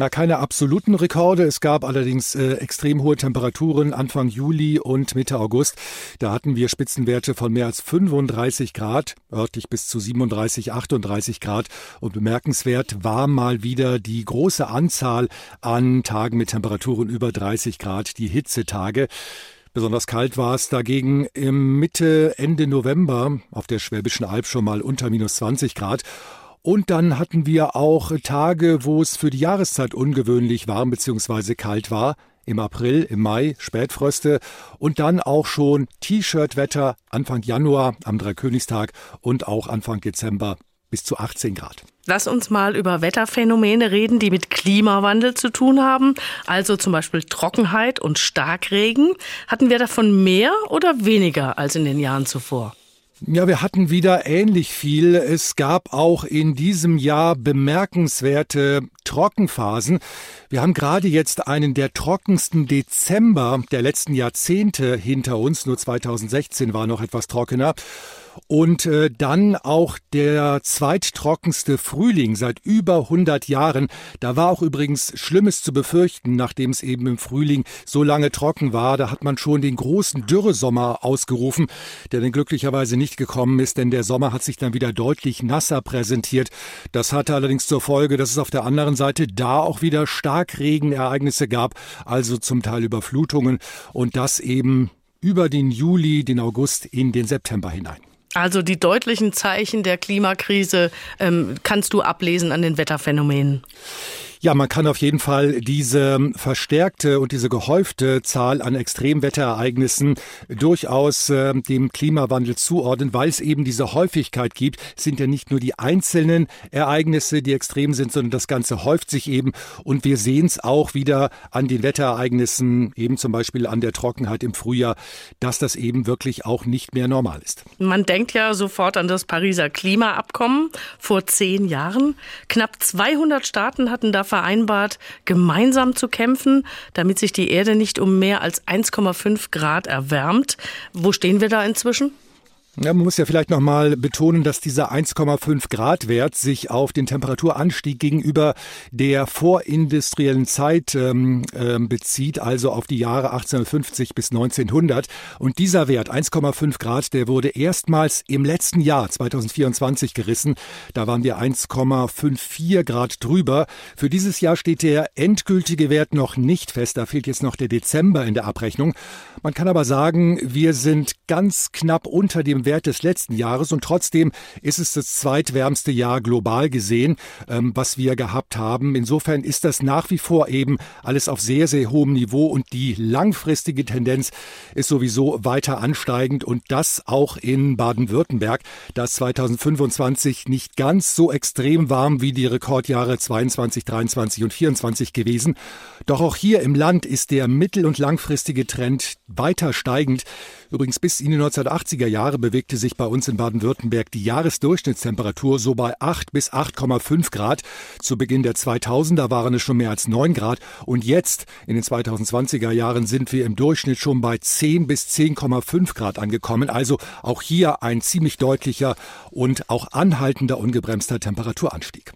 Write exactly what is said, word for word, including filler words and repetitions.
Na, keine absoluten Rekorde. Es gab allerdings äh, extrem hohe Temperaturen Anfang Juli und Mitte August. Da hatten wir Spitzenwerte von mehr als fünfunddreißig Grad, örtlich bis zu siebenunddreißig, achtunddreißig Grad. Und bemerkenswert war mal wieder die große Anzahl an Tagen mit Temperaturen über dreißig Grad, die Hitzetage. Besonders kalt war es dagegen im Mitte, Ende November auf der Schwäbischen Alb schon mal unter minus zwanzig Grad. Und dann hatten wir auch Tage, wo es für die Jahreszeit ungewöhnlich warm bzw. kalt war. Im April, im Mai, Spätfröste und dann auch schon T-Shirt-Wetter Anfang Januar am Dreikönigstag und auch Anfang Dezember bis zu achtzehn Grad. Lass uns mal über Wetterphänomene reden, die mit Klimawandel zu tun haben. Also zum Beispiel Trockenheit und Starkregen. Hatten wir davon mehr oder weniger als in den Jahren zuvor? Ja, wir hatten wieder ähnlich viel. Es gab auch in diesem Jahr bemerkenswerte Trockenphasen. Wir haben gerade jetzt einen der trockensten Dezember der letzten Jahrzehnte hinter uns. Nur zweitausendsechzehn war noch etwas trockener. Und äh, dann auch der zweittrockenste Frühling seit über hundert Jahren. Da war auch übrigens Schlimmes zu befürchten, nachdem es eben im Frühling so lange trocken war. Da hat man schon den großen Dürresommer ausgerufen, der dann glücklicherweise nicht gekommen ist, denn der Sommer hat sich dann wieder deutlich nasser präsentiert. Das hatte allerdings zur Folge, dass es auf der anderen Seite da auch wieder Starkregenereignisse gab, also zum Teil Überflutungen und das eben über den Juli, den August in den September hinein. Also die deutlichen Zeichen der Klimakrise ähm, kannst du ablesen an den Wetterphänomenen. Ja, man kann auf jeden Fall diese verstärkte und diese gehäufte Zahl an Extremwetterereignissen durchaus äh, dem Klimawandel zuordnen, weil es eben diese Häufigkeit gibt. Es sind ja nicht nur die einzelnen Ereignisse, die extrem sind, sondern das Ganze häuft sich eben. Und wir sehen es auch wieder an den Wetterereignissen, eben zum Beispiel an der Trockenheit im Frühjahr, dass das eben wirklich auch nicht mehr normal ist. Man denkt ja sofort an das Pariser Klimaabkommen vor zehn Jahren. Knapp zweihundert Staaten hatten da vereinbart, gemeinsam zu kämpfen, damit sich die Erde nicht um mehr als eins Komma fünf Grad erwärmt. Wo stehen wir da inzwischen? Ja, man muss ja vielleicht noch mal betonen, dass dieser eins Komma fünf Grad Wert sich auf den Temperaturanstieg gegenüber der vorindustriellen Zeit ähm, äh, bezieht, also auf die Jahre achtzehnhundertfünfzig bis neunzehnhundert. Und dieser Wert eins Komma fünf Grad, der wurde erstmals im letzten Jahr zweitausendvierundzwanzig gerissen. Da waren wir eins Komma vierundfünfzig Grad drüber. Für dieses Jahr steht der endgültige Wert noch nicht fest. Da fehlt jetzt noch der Dezember in der Abrechnung. Man kann aber sagen, wir sind ganz knapp unter dem Wert des letzten Jahres und trotzdem ist es das zweitwärmste Jahr global gesehen, ähm, was wir gehabt haben. Insofern ist das nach wie vor eben alles auf sehr, sehr hohem Niveau und die langfristige Tendenz ist sowieso weiter ansteigend und das auch in Baden-Württemberg. Da ist zweitausendfünfundzwanzig nicht ganz so extrem warm wie die Rekordjahre zweiundzwanzig, dreiundzwanzig und vierundzwanzig gewesen. Doch auch hier im Land ist der mittel- und langfristige Trend weiter steigend. Übrigens bis in die neunzehnhundertachtziger Jahre bewegte sich bei uns in Baden-Württemberg die Jahresdurchschnittstemperatur so bei acht bis acht Komma fünf Grad. Zu Beginn der zweitausender waren es schon mehr als neun Grad. Und jetzt, in den zweitausendzwanziger Jahren, sind wir im Durchschnitt schon bei zehn bis zehn Komma fünf Grad angekommen. Also auch hier ein ziemlich deutlicher und auch anhaltender, ungebremster Temperaturanstieg.